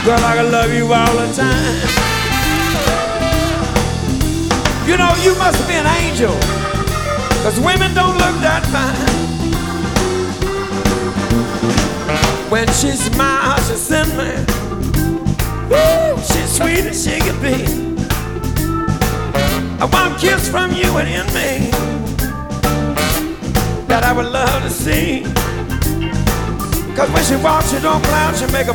Girl, I can love you all the time. You know, you must be an angel, 'cause women don't look that fine. When she smiles, she sends me, woo, she's sweet as she can be. One kiss from you and in me that I would love to see. 'Cause when she walks, she don't clown, she make a